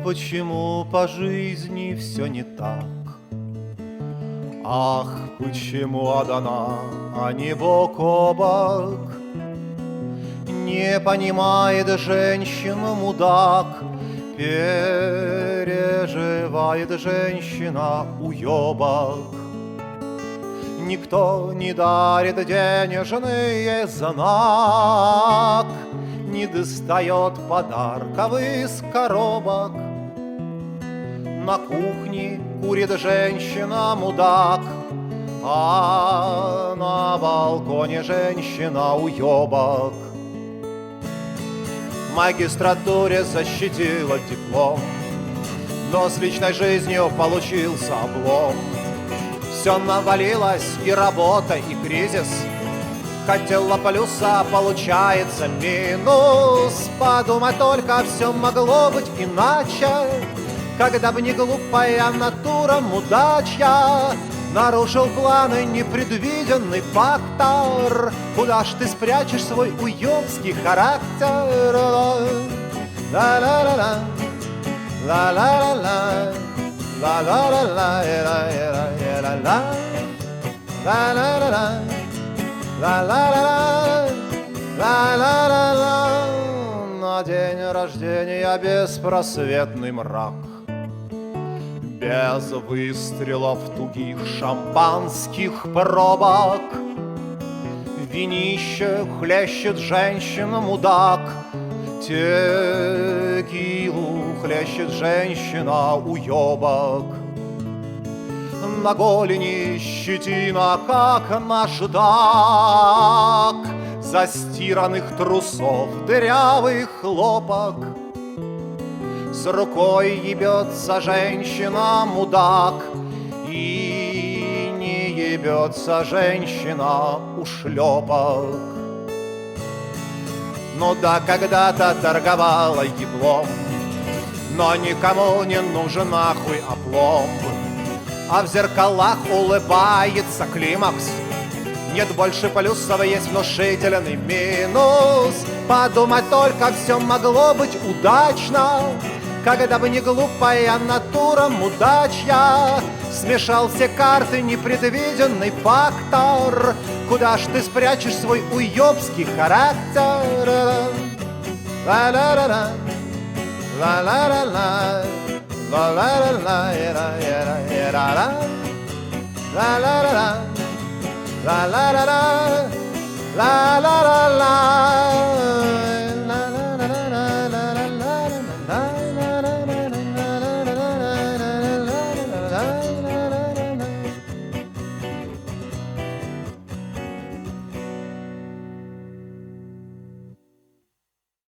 почему по жизни все не так? Ах, почему одна, а не бок о бок? Не понимает женщину мудак, переживает женщина уебок. Никто не дарит денежный знак, не достает подарков из коробок. На кухне курит женщина-мудак, а на балконе женщина уебок. В магистратуре защитила диплом, но с личной жизнью получился облом. Все навалилось, и работа, и кризис. Хотела плюса, получается минус. Подумай только, все могло быть иначе, когда бы не глупая натура мудачья. Нарушил планы непредвиденный фактор. Куда ж ты спрячешь свой уёбский характер? Ла-ла-ла-ла, ла-ла-ла-ла, ла-ла-ла-ла, ла-ла-ла-ла, ла-ла-ла-ла, ла-ла-ла-ла, ла-ла-ла-ла. На день рождения беспросветный мрак, без выстрелов тугих шампанских пробок. Винище хлещет женщина-мудак, текилу хлещет женщина уёбок. На голени щетина, как наждак, застиранных трусов дырявый хлопок. С рукой ебется женщина-мудак, и не ебется женщина у шлепок. Ну да, когда-то торговала еблом, но никому не нужен нахуй опломб. А в зеркалах улыбается климакс. Нет больше плюсов, есть внушительный минус. Подумать только, все могло быть удачно, когда бы не глупая натура мудачья. Смешал все карты непредвиденный фактор. Куда ж ты спрячешь свой уёбский характер? Ла-ла-ла-ла, ла-ла-ла-ла, ла-ла-ла-ла, ла-ла-ла-ла, ла-ла-ла-ла, ла-ла-ла-ла.